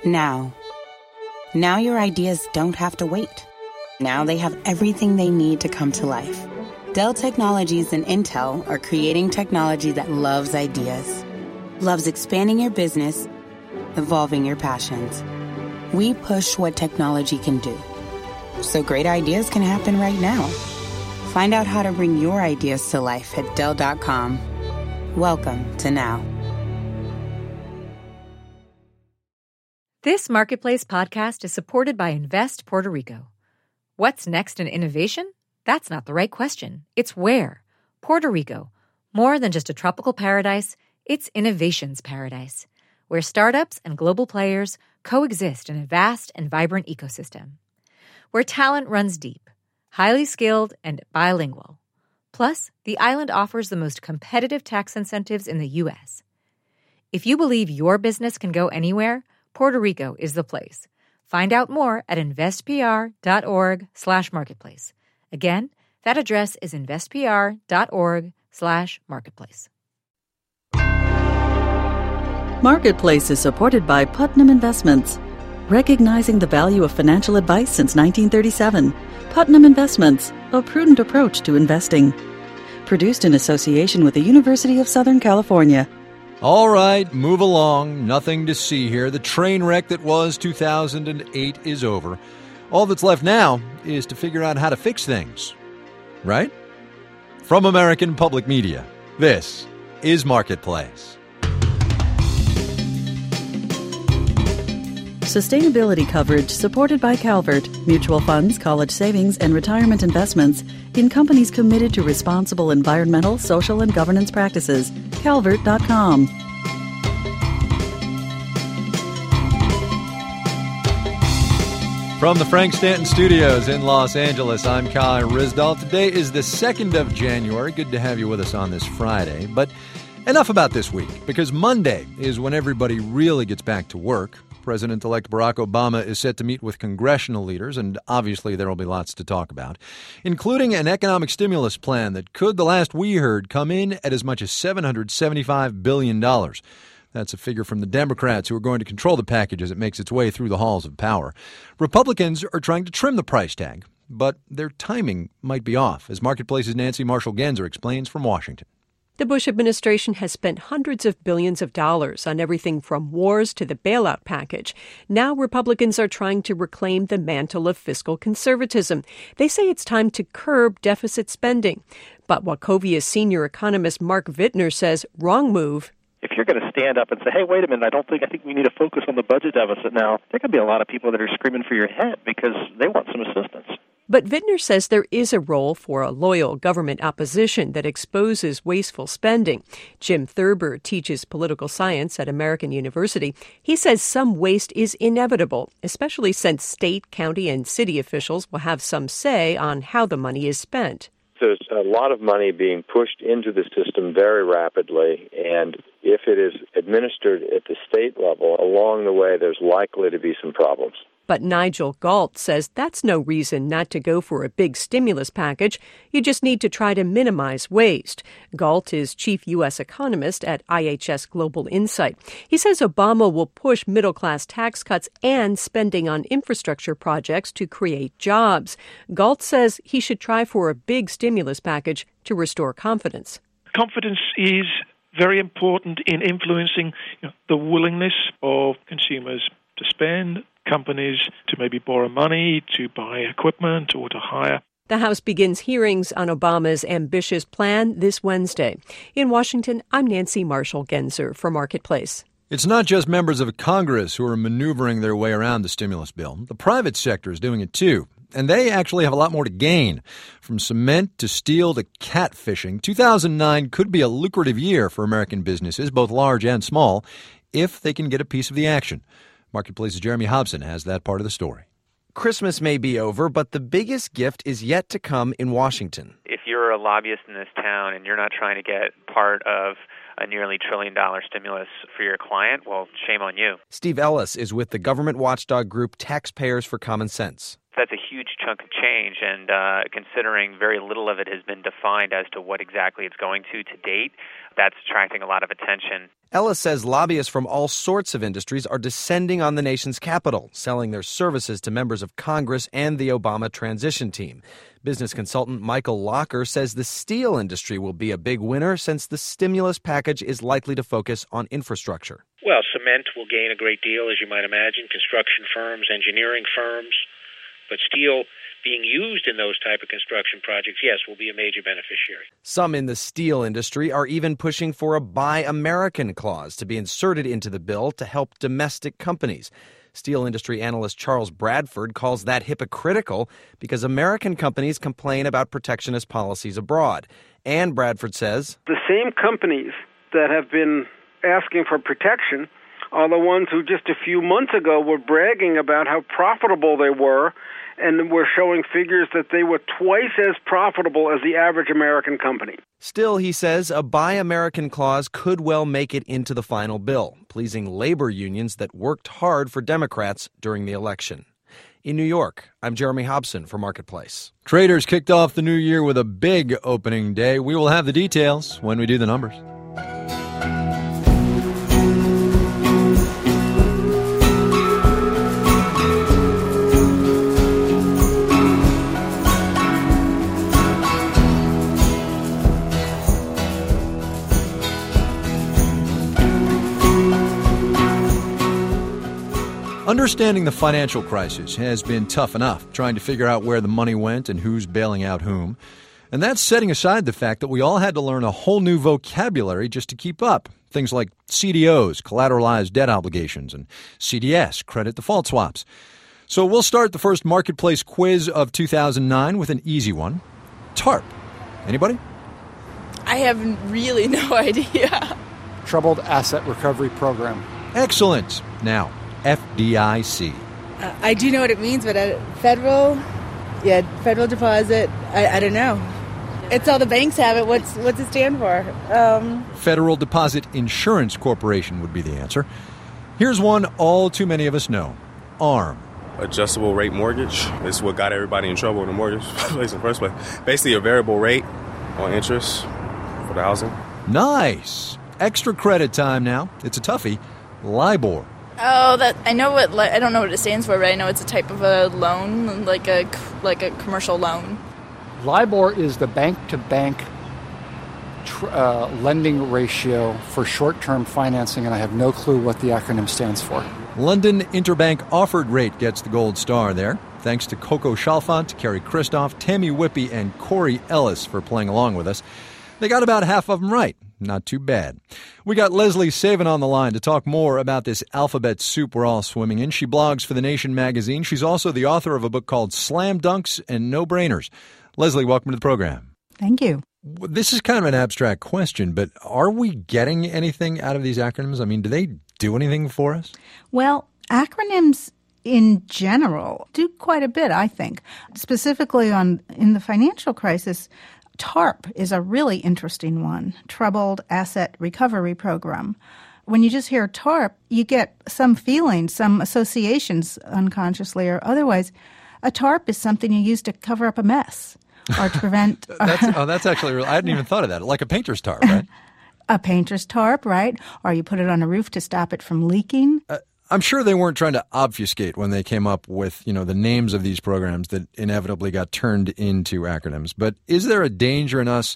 Now. Now your ideas don't have to wait. Now they have everything they need to come to life. Dell Technologies and Intel are creating technology that loves ideas, loves expanding your business, evolving your passions. We push what technology can do, so great ideas can happen right now. Find out how to bring your ideas to life at Dell.com. Welcome to Now. This Marketplace podcast is supported by Invest Puerto Rico. What's next in innovation? That's not the right question. It's where. Puerto Rico. More than just a tropical paradise, it's innovation's paradise, where startups and global players coexist in a vast and vibrant ecosystem. Where talent runs deep, highly skilled, and bilingual. Plus, the island offers the most competitive tax incentives in the U.S. If you believe your business can go anywhere, Puerto Rico is the place. Find out more at investpr.org/marketplace. Again, that address is investpr.org/marketplace. Marketplace is supported by Putnam Investments. Recognizing the value of financial advice since 1937, Putnam Investments, a prudent approach to investing. Produced in association with the University of Southern California. All right, move along. Nothing to see here. The train wreck that was 2008 is over. All that's left now is to figure out how to fix things. Right? From American Public Media, this is Marketplace. Sustainability coverage supported by Calvert, mutual funds, college savings, and retirement investments in companies committed to responsible environmental, social, and governance practices. Calvert.com. From the Frank Stanton Studios in Los Angeles, I'm Kai Ryssdal. Today is the 2nd of January. Good to have you with us on this Friday. But enough about this week, because Monday is when everybody really gets back to work. President-elect Barack Obama is set to meet with congressional leaders, and obviously there will be lots to talk about, including an economic stimulus plan that could, the last we heard, come in at as much as $775 billion. That's a figure from the Democrats, who are going to control the package as it makes its way through the halls of power. Republicans are trying to trim the price tag, but their timing might be off, as Marketplace's Nancy Marshall-Genzer explains from Washington. The Bush administration has spent hundreds of billions of dollars on everything from wars to the bailout package. Now Republicans are trying to reclaim the mantle of fiscal conservatism. They say it's time to curb deficit spending. But Wachovia senior economist Mark Wittner says, wrong move. If you're going to stand up and say, hey, wait a minute, I think we need to focus on the budget deficit now, there could be a lot of people that are screaming for your head because they want some assistance. But Wittner says there is a role for a loyal government opposition that exposes wasteful spending. Jim Thurber teaches political science at American University. He says some waste is inevitable, especially since state, county, and city officials will have some say on how the money is spent. There's a lot of money being pushed into the system very rapidly, and if it is administered at the state level, along the way there's likely to be some problems. But Nigel Galt says that's no reason not to go for a big stimulus package. You just need to try to minimize waste. Galt is chief U.S. economist at IHS Global Insight. He says Obama will push middle-class tax cuts and spending on infrastructure projects to create jobs. Galt says he should try for a big stimulus package to restore confidence. Confidence is very important in influencing the willingness of consumers to spend, companies to maybe borrow money, to buy equipment, or to hire. The House begins hearings on Obama's ambitious plan this Wednesday. In Washington, I'm Nancy Marshall-Genzer for Marketplace. It's not just members of Congress who are maneuvering their way around the stimulus bill. The private sector is doing it too. And they actually have a lot more to gain. From cement to steel to catfishing, 2009 could be a lucrative year for American businesses, both large and small, if they can get a piece of the action. Marketplace's Jeremy Hobson has that part of the story. Christmas may be over, but the biggest gift is yet to come in Washington. If you're a lobbyist in this town and you're not trying to get part of a nearly $1 trillion stimulus for your client, well, shame on you. Steve Ellis is with the government watchdog group Taxpayers for Common Sense. That's a huge chunk of change, and considering very little of it has been defined as to what exactly it's going to date, that's attracting a lot of attention. Ellis says lobbyists from all sorts of industries are descending on the nation's capital, selling their services to members of Congress and the Obama transition team. Business consultant Michael Locker says the steel industry will be a big winner since the stimulus package is likely to focus on infrastructure. Well, cement will gain a great deal, as you might imagine, construction firms, engineering firms. But steel being used in those type of construction projects, yes, will be a major beneficiary. Some in the steel industry are even pushing for a Buy American clause to be inserted into the bill to help domestic companies. Steel industry analyst Charles Bradford calls that hypocritical because American companies complain about protectionist policies abroad. And Bradford says, the same companies that have been asking for protection are the ones who just a few months ago were bragging about how profitable they were, and were showing figures that they were twice as profitable as the average American company. Still, he says, a Buy American clause could well make it into the final bill, pleasing labor unions that worked hard for Democrats during the election. In New York, I'm Jeremy Hobson for Marketplace. Traders kicked off the new year with a big opening day. We will have the details when we do the numbers. Understanding the financial crisis has been tough enough, trying to figure out where the money went and who's bailing out whom. And that's setting aside the fact that we all had to learn a whole new vocabulary just to keep up. Things like CDOs, collateralized debt obligations, and CDS, credit default swaps. So we'll start the first Marketplace quiz of 2009 with an easy one. TARP. Anybody? I have really no idea. Troubled Asset Recovery Program. Excellent. Now, FDIC. I do know what it means, but federal deposit, I don't know. It's all the banks have it. What's it stand for? Federal Deposit Insurance Corporation would be the answer. Here's one all too many of us know. ARM. Adjustable rate mortgage. This is what got everybody in trouble in the mortgage place in the first place. Basically a variable rate on interest for the housing. Nice. Extra credit time now. It's a toughie. LIBOR. Oh, I know what. I don't know what it stands for, but I know it's a type of a loan, like a commercial loan. LIBOR is the bank-to-bank lending ratio for short-term financing, and I have no clue what the acronym stands for. London Interbank Offered Rate gets the gold star there. Thanks to Coco Chalfant, Kerry Christoph, Tammy Whippy, and Corey Ellis for playing along with us. They got about half of them right. Not too bad. We got Leslie Saven on the line to talk more about this alphabet soup we're all swimming in. She blogs for The Nation magazine. She's also the author of a book called Slam Dunks and No Brainers. Leslie, welcome to the program. Thank you. This is kind of an abstract question, but are we getting anything out of these acronyms? I mean, do they do anything for us? Well, acronyms in general do quite a bit, I think. Specifically in the financial crisis, TARP is a really interesting one, Troubled Asset Recovery Program. When you just hear TARP, you get some feelings, some associations unconsciously or otherwise. A TARP is something you use to cover up a mess or to prevent... that's actually real. I hadn't even thought of that. Like a painter's tarp, right? A painter's tarp, right? Or you put it on a roof to stop it from leaking. I'm sure they weren't trying to obfuscate when they came up with, the names of these programs that inevitably got turned into acronyms. But is there a danger in us,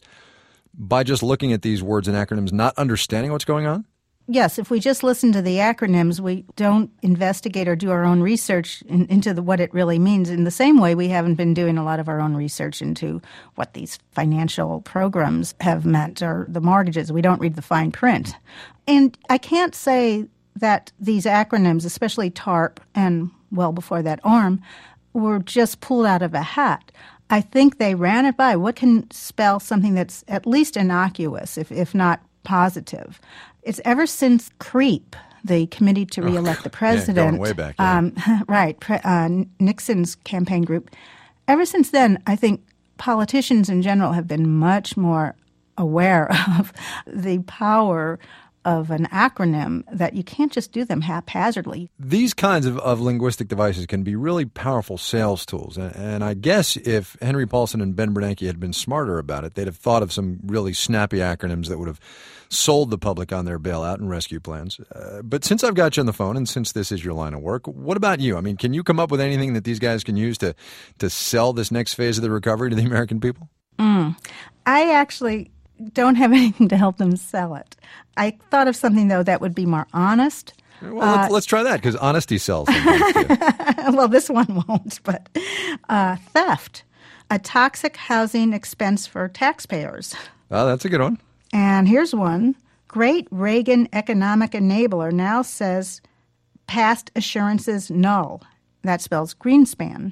by just looking at these words and acronyms, not understanding what's going on? Yes, if we just listen to the acronyms, we don't investigate or do our own research into what it really means. In the same way, we haven't been doing a lot of our own research into what these financial programs have meant or the mortgages. We don't read the fine print. And I can't say that these acronyms, especially TARP and well before that ARM, were just pulled out of a hat. I think they ran it by. What can spell something that's at least innocuous, if not positive? It's ever since CREEP, the Committee to Re-elect the President. Yeah, going way back. Yeah. Right, Nixon's campaign group. Ever since then, I think politicians in general have been much more aware of the power of an acronym that you can't just do them haphazardly. These kinds of linguistic devices can be really powerful sales tools. And I guess if Henry Paulson and Ben Bernanke had been smarter about it, they'd have thought of some really snappy acronyms that would have sold the public on their bailout and rescue plans. But since I've got you on the phone and since this is your line of work, what about you? I mean, can you come up with anything that these guys can use to sell this next phase of the recovery to the American people? I actually don't have anything to help them sell it. I thought of something, though, that would be more honest. Well, let's try that, because honesty sells sometimes too. Well, this one won't, but theft, a toxic housing expense for taxpayers. Oh, that's a good one. And here's one. Great Reagan economic enabler now says past assurances null. That spells Greenspan.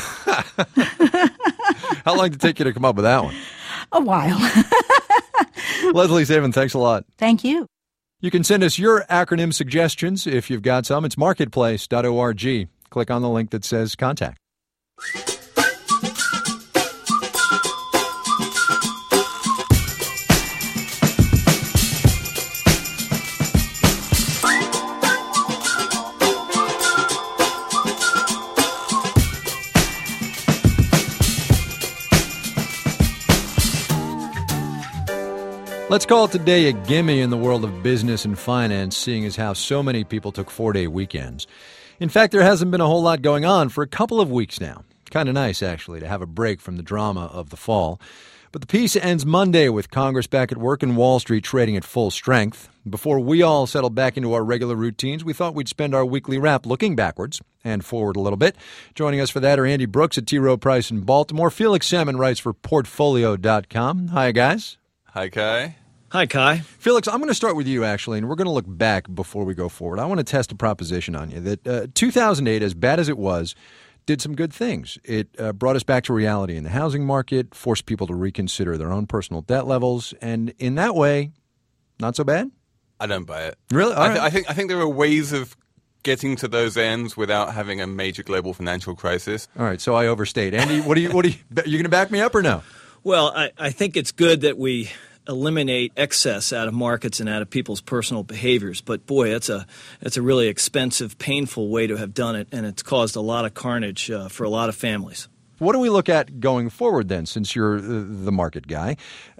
How long did it take you to come up with that one? A while. Leslie Sabin, thanks a lot. Thank you. You can send us your acronym suggestions if you've got some. It's marketplace.org. Click on the link that says contact. Let's call it today a gimme in the world of business and finance, seeing as how so many people took 4-day weekends. In fact, there hasn't been a whole lot going on for a couple of weeks now. Kind of nice, actually, to have a break from the drama of the fall. But the piece ends Monday with Congress back at work and Wall Street trading at full strength. Before we all settle back into our regular routines, we thought we'd spend our weekly wrap looking backwards and forward a little bit. Joining us for that are Andy Brooks at T. Rowe Price in Baltimore. Felix Salmon writes for Portfolio.com. Hi, guys. Hi, Kai. Hi, Kai. Felix, I'm going to start with you, actually, and we're going to look back before we go forward. I want to test a proposition on you that 2008, as bad as it was, did some good things. It brought us back to reality in the housing market, forced people to reconsider their own personal debt levels, and in that way, not so bad? I don't buy it. Really? I think there are ways of getting to those ends without having a major global financial crisis. All right, so I overstate. Andy, what are you going to back me up or no? Well, I think it's good that we eliminate excess out of markets and out of people's personal behaviors. But boy, it's a really expensive, painful way to have done it, and it's caused a lot of carnage for a lot of families. What do we look at going forward then, since you're the market guy?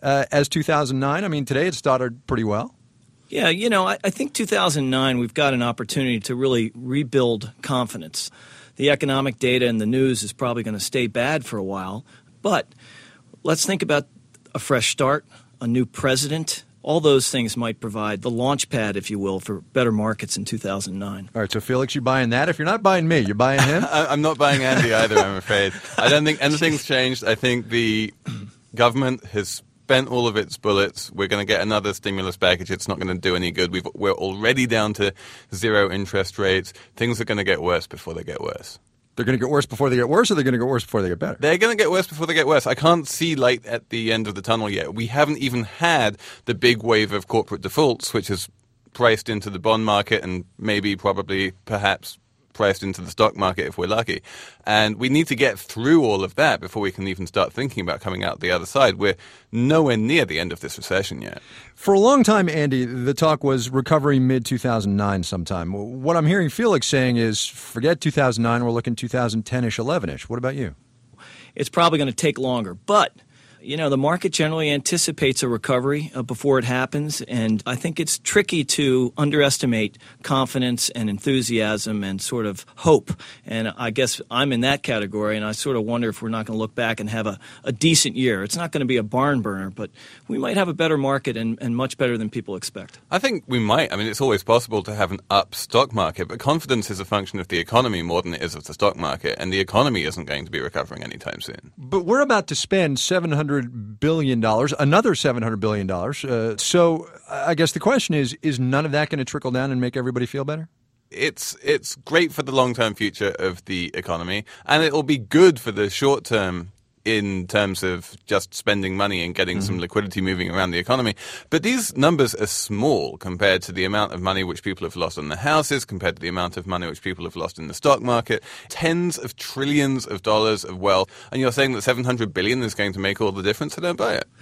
As 2009, I mean, today it started pretty well. Yeah, I think 2009 we've got an opportunity to really rebuild confidence. The economic data in the news is probably going to stay bad for a while, but let's think about a fresh start, a new president. All those things might provide the launch pad, if you will, for better markets in 2009. All right, so Felix, you buying that? If you're not buying me, you're buying him? I'm not buying Andy either, I'm afraid. I don't think anything's changed. I think the government has spent all of its bullets. We're going to get another stimulus package. It's not going to do any good. We're already down to zero interest rates. Things are going to get worse before they get worse. They're going to get worse before they get worse, or they're going to get worse before they get better? They're going to get worse before they get worse. I can't see light at the end of the tunnel yet. We haven't even had the big wave of corporate defaults, which is priced into the bond market and perhaps priced into the stock market if we're lucky. And we need to get through all of that before we can even start thinking about coming out the other side. We're nowhere near the end of this recession yet. For a long time, Andy, the talk was recovery mid-2009 sometime. What I'm hearing Felix saying is forget 2009, we're looking 2010-ish, 11-ish. What about you? It's probably going to take longer, but the market generally anticipates a recovery before it happens, and I think it's tricky to underestimate confidence and enthusiasm and sort of hope. And I guess I'm in that category, and I sort of wonder if we're not going to look back and have a decent year. It's not going to be a barn burner, but we might have a better market and much better than people expect. I think we might. I mean, it's always possible to have an up stock market, but confidence is a function of the economy more than it is of the stock market, and the economy isn't going to be recovering anytime soon. But we're about to spend $700 billion, another $700 billion. So I guess the question is none of that going to trickle down and make everybody feel better? It's great for the long-term future of the economy, and it will be good for the short-term in terms of just spending money and getting some liquidity moving around the economy. But these numbers are small compared to the amount of money which people have lost on their houses, compared to the amount of money which people have lost in the stock market. Tens of trillions of dollars of wealth. And you're saying that $700 billion is going to make all the difference? I don't buy it.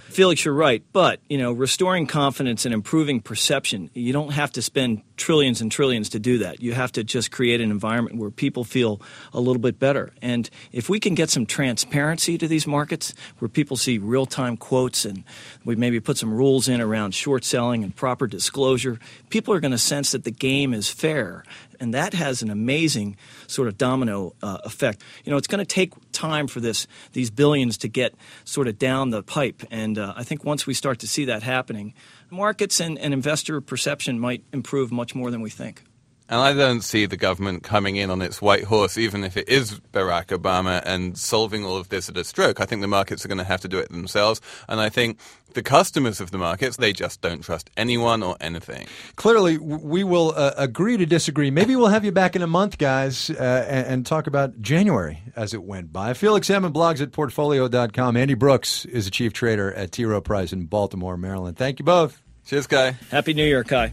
Felix, you're right. But, restoring confidence and improving perception, you don't have to spend trillions and trillions to do that. You have to just create an environment where people feel a little bit better. And if we can get some transparency to these markets, where people see real-time quotes and we maybe put some rules in around short selling and proper disclosure, people are going to sense that the game is fair. And that has an amazing sort of domino effect. It's going to take time for these billions to get sort of down the pipe. And I think once we start to see that happening, markets and investor perception might improve much more than we think. And I don't see the government coming in on its white horse, even if it is Barack Obama, and solving all of this at a stroke. I think the markets are going to have to do it themselves. And I think the customers of the markets, they just don't trust anyone or anything. Clearly, we will agree to disagree. Maybe we'll have you back in a month, guys, and talk about January as it went by. Felix Salmon blogs at Portfolio.com. Andy Brooks is a chief trader at T. Rowe Price in Baltimore, Maryland. Thank you both. Cheers, Kai. Happy New Year, Kai.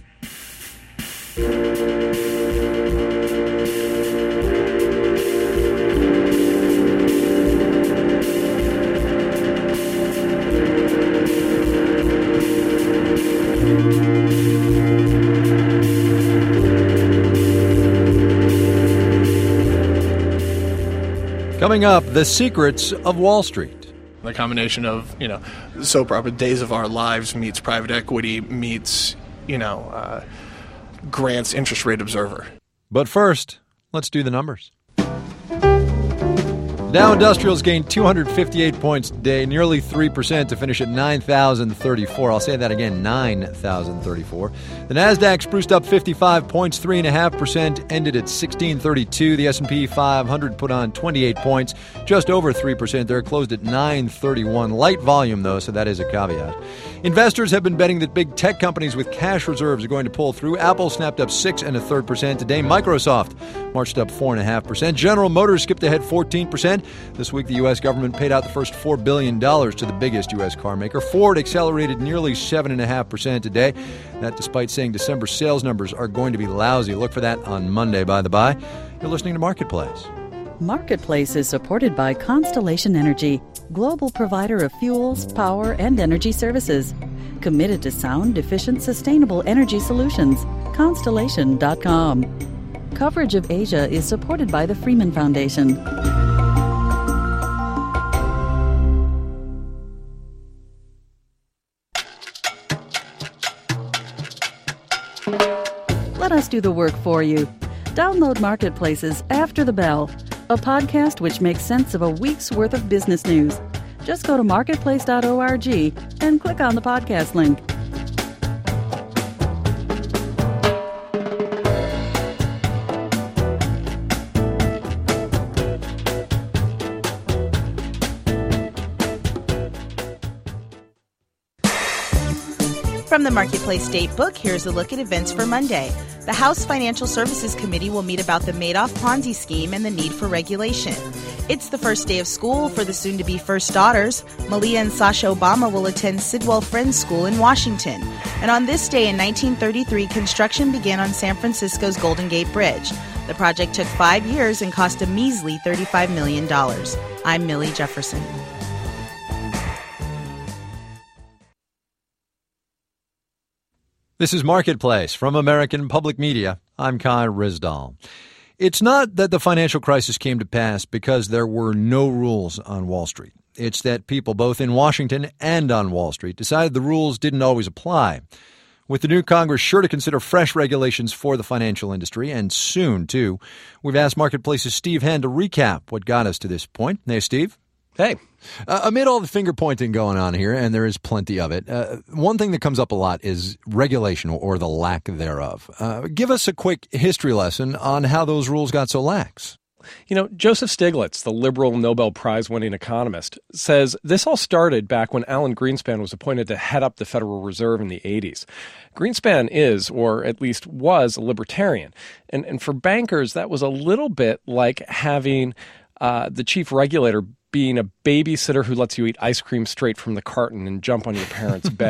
Coming up, the secrets of Wall Street. The combination of, soap opera Days of Our Lives meets private equity meets, Grant's Interest Rate Observer. But first, let's do the numbers. Dow Industrials gained 258 points today, nearly 3% to finish at 9,034. I'll say that again, 9,034. The Nasdaq spruced up 55 points, 3.5%, ended at 1,632. The S&P 500 put on 28 points, just over 3% there, closed at 931. Light volume, though, so that is a caveat. Investors have been betting that big tech companies with cash reserves are going to pull through. Apple snapped up 6 1/3% today. Microsoft marched up 4.5%. General Motors skipped ahead 14%. This week, the U.S. government paid out the first $4 billion to the biggest U.S. car maker. Ford accelerated nearly 7.5% today. That despite saying December sales numbers are going to be lousy. Look for that on Monday, by the by. You're listening to Marketplace. Marketplace is supported by Constellation Energy, global provider of fuels, power, and energy services. Committed to sound, efficient, sustainable energy solutions. Constellation.com. Coverage of Asia is supported by the Freeman Foundation. Let us do the work for you. Download Marketplace's After the Bell, a podcast which makes sense of a week's worth of business news. Just go to marketplace.org and click on the podcast link. From the Marketplace Datebook, here's a look at events for Monday. The House Financial Services Committee will meet about the Madoff Ponzi scheme and the need for regulation. It's the first day of school for the soon-to-be first daughters. Malia and Sasha Obama will attend Sidwell Friends School in Washington. And on this day in 1933, construction began on San Francisco's Golden Gate Bridge. The project took 5 years and cost a measly $35 million. I'm Millie Jefferson. This is Marketplace from American Public Media. I'm Kai Ryssdal. It's not that the financial crisis came to pass because there were no rules on Wall Street. It's that people both in Washington and on Wall Street decided the rules didn't always apply. With the new Congress sure to consider fresh regulations for the financial industry, and soon, too, we've asked Marketplace's Steve Henn to recap what got us to this point. Hey, Steve. Hey. Amid all the finger-pointing going on here, and there is plenty of it, one thing that comes up a lot is regulation or the lack thereof. Give us a quick history lesson on how those rules got so lax. Joseph Stiglitz, the liberal Nobel Prize-winning economist, says this all started back when Alan Greenspan was appointed to head up the Federal Reserve in the 80s. Greenspan is, or at least was, a libertarian. And for bankers, that was a little bit like having the chief regulator being a babysitter who lets you eat ice cream straight from the carton and jump on your parents' bed.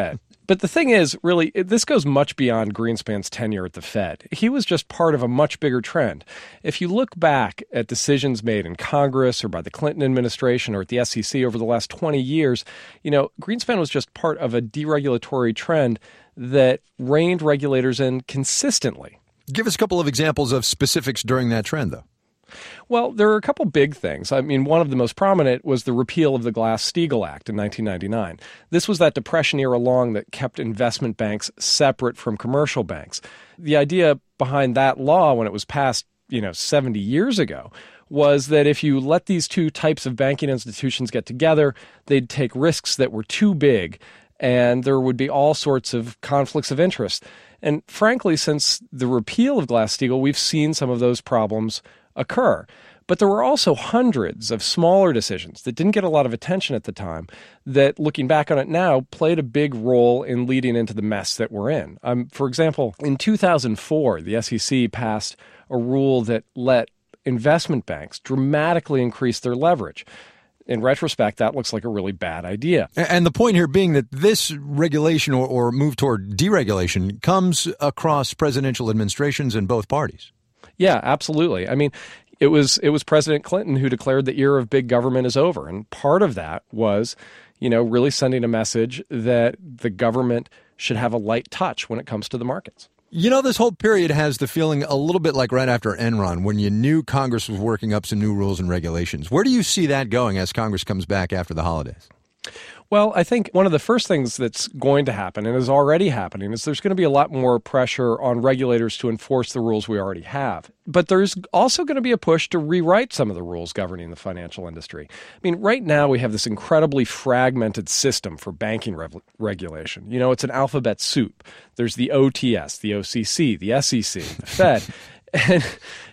But the thing is, really, this goes much beyond Greenspan's tenure at the Fed. He was just part of a much bigger trend. If you look back at decisions made in Congress or by the Clinton administration or at the SEC over the last 20 years, Greenspan was just part of a deregulatory trend that reined regulators in consistently. Give us a couple of examples of specifics during that trend, though. Well, there are a couple big things. I mean, one of the most prominent was the repeal of the Glass-Steagall Act in 1999. This was that Depression-era law that kept investment banks separate from commercial banks. The idea behind that law when it was passed, 70 years ago, was that if you let these two types of banking institutions get together, they'd take risks that were too big, and there would be all sorts of conflicts of interest. And frankly, since the repeal of Glass-Steagall, we've seen some of those problems occur. But there were also hundreds of smaller decisions that didn't get a lot of attention at the time that, looking back on it now, played a big role in leading into the mess that we're in. For example, in 2004, the SEC passed a rule that let investment banks dramatically increase their leverage. In retrospect, that looks like a really bad idea. And the point here being that this regulation or move toward deregulation comes across presidential administrations in both parties. Yeah, absolutely. I mean, it was President Clinton who declared the era of big government is over. And part of that was, really sending a message that the government should have a light touch when it comes to the markets. This whole period has the feeling a little bit like right after Enron, when you knew Congress was working up some new rules and regulations. Where do you see that going as Congress comes back after the holidays? Well, I think one of the first things that's going to happen, and is already happening, is there's going to be a lot more pressure on regulators to enforce the rules we already have. But there's also going to be a push to rewrite some of the rules governing the financial industry. I mean, right now we have this incredibly fragmented system for banking regulation. It's an alphabet soup. There's the OTS, the OCC, the SEC, the Fed. And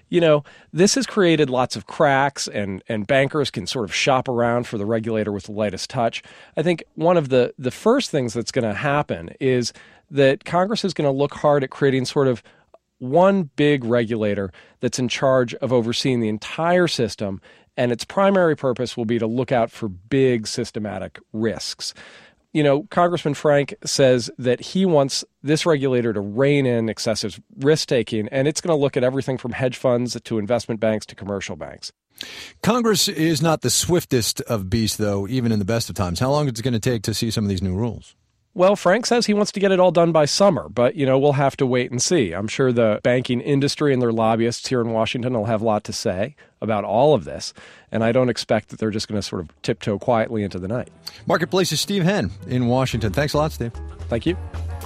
this has created lots of cracks, and bankers can sort of shop around for the regulator with the lightest touch. I think one of the first things that's going to happen is that Congress is going to look hard at creating sort of one big regulator that's in charge of overseeing the entire system, and its primary purpose will be to look out for big systematic risks. Congressman Frank says that he wants this regulator to rein in excessive risk-taking, and it's going to look at everything from hedge funds to investment banks to commercial banks. Congress is not the swiftest of beasts, though, even in the best of times. How long is it going to take to see some of these new rules? Well, Frank says he wants to get it all done by summer, but, we'll have to wait and see. I'm sure the banking industry and their lobbyists here in Washington will have a lot to say about all of this, and I don't expect that they're just going to sort of tiptoe quietly into the night. Marketplace's Steve Henn in Washington. Thanks a lot, Steve. Thank you.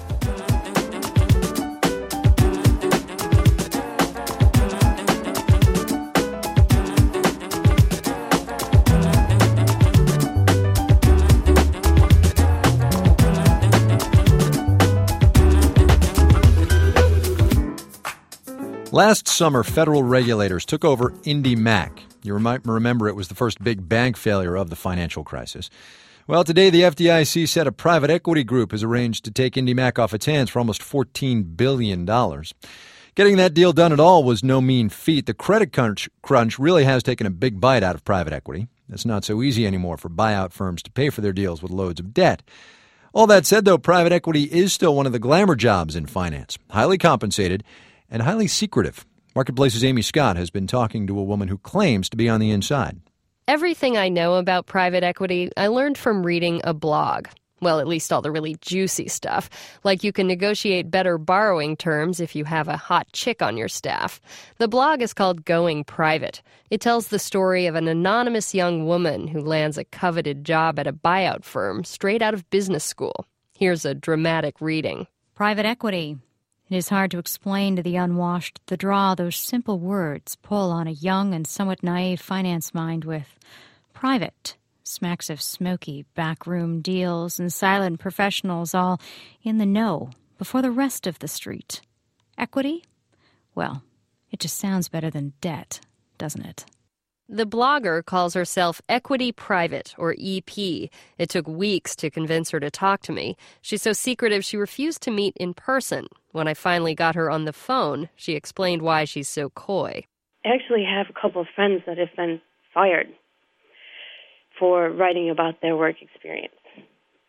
Last summer, federal regulators took over IndyMac. You might remember it was the first big bank failure of the financial crisis. Well, today the FDIC said a private equity group has arranged to take IndyMac off its hands for almost $14 billion. Getting that deal done at all was no mean feat. The credit crunch really has taken a big bite out of private equity. It's not so easy anymore for buyout firms to pay for their deals with loads of debt. All that said, though, private equity is still one of the glamour jobs in finance, highly compensated and highly secretive. Marketplace's Amy Scott has been talking to a woman who claims to be on the inside. Everything I know about private equity, I learned from reading a blog. Well, at least all the really juicy stuff, like you can negotiate better borrowing terms if you have a hot chick on your staff. The blog is called Going Private. It tells the story of an anonymous young woman who lands a coveted job at a buyout firm straight out of business school. Here's a dramatic reading. Private equity. It is hard to explain to the unwashed the draw those simple words pull on a young and somewhat naive finance mind with. Private smacks of smoky backroom deals and silent professionals all in the know before the rest of the street. Equity? Well, it just sounds better than debt, doesn't it? The blogger calls herself Equity Private, or EP. It took weeks to convince her to talk to me. She's so secretive she refused to meet in person. When I finally got her on the phone, she explained why she's so coy. I actually have a couple of friends that have been fired for writing about their work experience.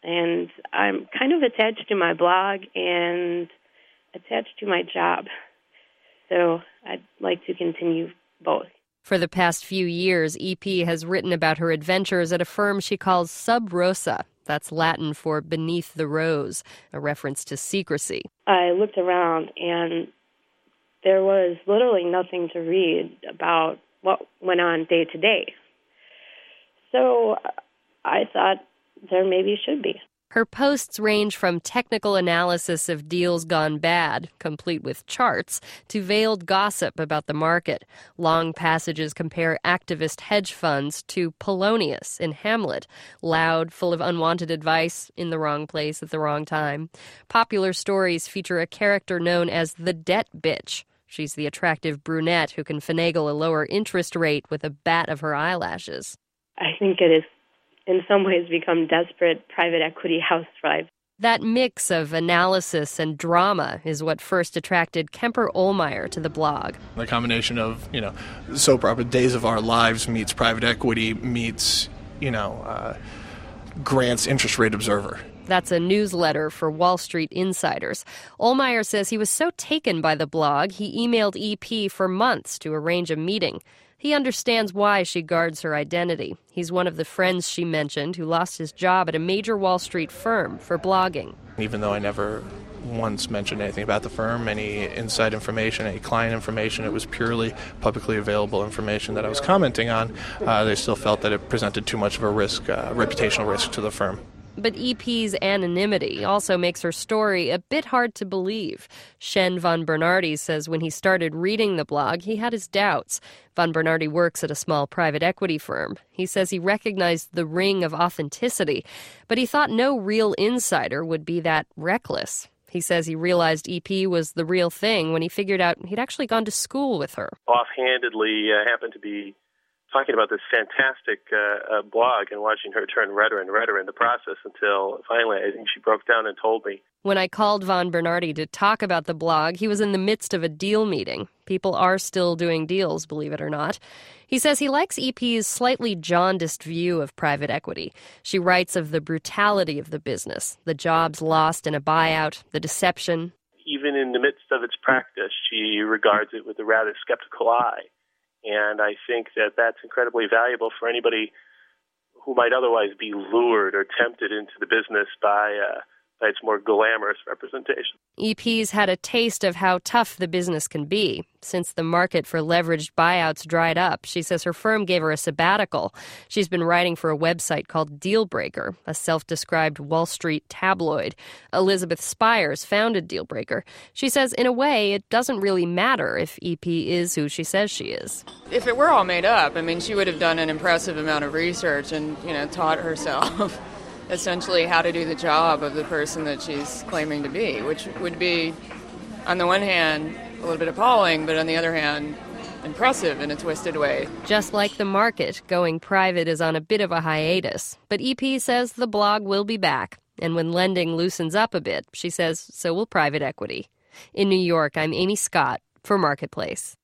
and I'm kind of attached to my blog and attached to my job. So I'd like to continue both. For the past few years, EP has written about her adventures at a firm she calls Sub Rosa. That's Latin for beneath the rose, a reference to secrecy. I looked around, and there was literally nothing to read about what went on day to day. So I thought there maybe should be. Her posts range from technical analysis of deals gone bad, complete with charts, to veiled gossip about the market. Long passages compare activist hedge funds to Polonius in Hamlet, loud, full of unwanted advice, in the wrong place at the wrong time. Popular stories feature a character known as the debt bitch. She's the attractive brunette who can finagle a lower interest rate with a bat of her eyelashes. I think it is in some ways become desperate private equity housewives. That mix of analysis and drama is what first attracted Kemper Ohlmeyer to the blog. The combination of, soap opera Days of Our Lives meets private equity meets, Grant's Interest Rate Observer. That's a newsletter for Wall Street insiders. Ohlmeyer says he was so taken by the blog, he emailed EP for months to arrange a meeting. He understands why she guards her identity. He's one of the friends she mentioned who lost his job at a major Wall Street firm for blogging. Even though I never once mentioned anything about the firm, any inside information, any client information, it was purely publicly available information that I was commenting on, they still felt that it presented too much of a risk, reputational risk to the firm. But EP's anonymity also makes her story a bit hard to believe. Shen Von Bernardi says when he started reading the blog, he had his doubts. Von Bernardi works at a small private equity firm. He says he recognized the ring of authenticity, but he thought no real insider would be that reckless. He says he realized EP was the real thing when he figured out he'd actually gone to school with her. Offhandedly happened to be talking about this fantastic blog and watching her turn redder and redder in the process until finally I think she broke down and told me. When I called Von Bernardi to talk about the blog, he was in the midst of a deal meeting. People are still doing deals, believe it or not. He says he likes EP's slightly jaundiced view of private equity. She writes of the brutality of the business, the jobs lost in a buyout, the deception. Even in the midst of its practice, she regards it with a rather skeptical eye. And I think that that's incredibly valuable for anybody who might otherwise be lured or tempted into the business by its more glamorous representation. EP's had a taste of how tough the business can be. Since the market for leveraged buyouts dried up, she says her firm gave her a sabbatical. She's been writing for a website called Dealbreaker, a self-described Wall Street tabloid. Elizabeth Spires founded Dealbreaker. She says, in a way, it doesn't really matter if EP is who she says she is. If it were all made up, she would have done an impressive amount of research and, taught herself essentially how to do the job of the person that she's claiming to be, which would be, on the one hand, a little bit appalling, but on the other hand, impressive in a twisted way. Just like the market, going private is on a bit of a hiatus. But EP says the blog will be back. And when lending loosens up a bit, she says, so will private equity. In New York, I'm Amy Scott for Marketplace.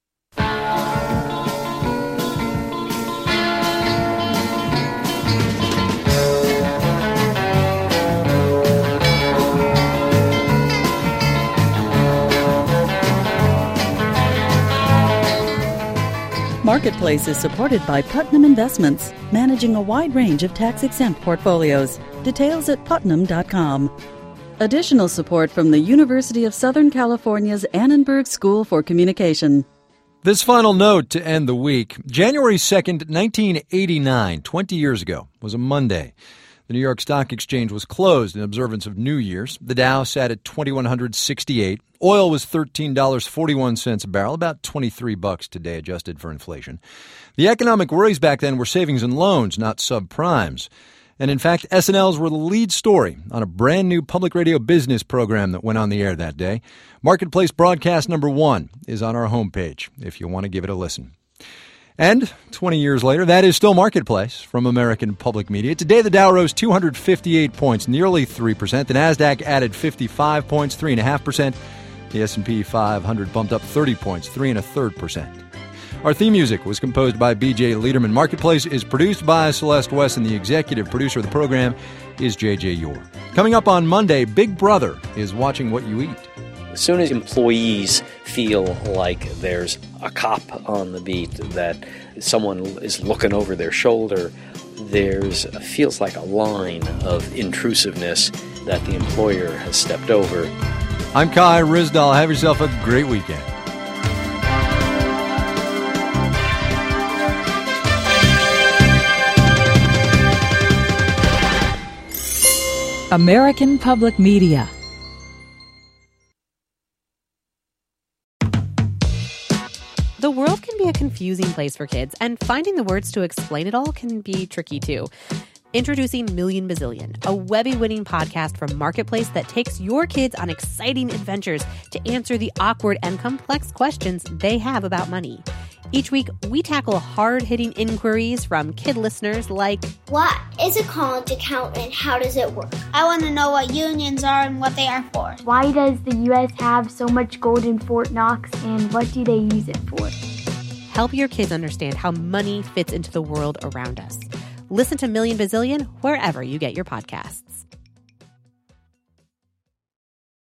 Marketplace is supported by Putnam Investments, managing a wide range of tax-exempt portfolios. Details at putnam.com. Additional support from the University of Southern California's Annenberg School for Communication. This final note to end the week. January 2nd, 1989, 20 years ago, was a Monday. The New York Stock Exchange was closed in observance of New Year's. The Dow sat at 2,168. Oil was $13.41 a barrel, about $23 today, adjusted for inflation. The economic worries back then were savings and loans, not subprimes. And in fact, S&Ls were the lead story on a brand new public radio business program that went on the air that day. Marketplace broadcast number 1 is on our homepage if you want to give it a listen. And 20 years later, that is still Marketplace from American Public Media. Today, the Dow rose 258 points, nearly 3%. The NASDAQ added 55 points, 3.5%. The S&P 500 bumped up 30 points, 3.33%. Our theme music was composed by B.J. Liederman. Marketplace is produced by Celeste West, and the executive producer of the program is J.J. Yore. Coming up on Monday, Big Brother is watching what you eat. As soon as employees feel like there's a cop on the beat, that someone is looking over their shoulder, feels like a line of intrusiveness that the employer has stepped over. I'm Kai Ryssdal. Have yourself a great weekend. American Public Media. The world can be a confusing place for kids, and finding the words to explain it all can be tricky too. Introducing Million Bazillion, a Webby-winning podcast from Marketplace that takes your kids on exciting adventures to answer the awkward and complex questions they have about money. Each week, we tackle hard-hitting inquiries from kid listeners like, what is a college account and how does it work? I want to know what unions are and what they are for. Why does the U.S. have so much gold in Fort Knox, and what do they use it for? Help your kids understand how money fits into the world around us. Listen to Million Bazillion wherever you get your podcasts.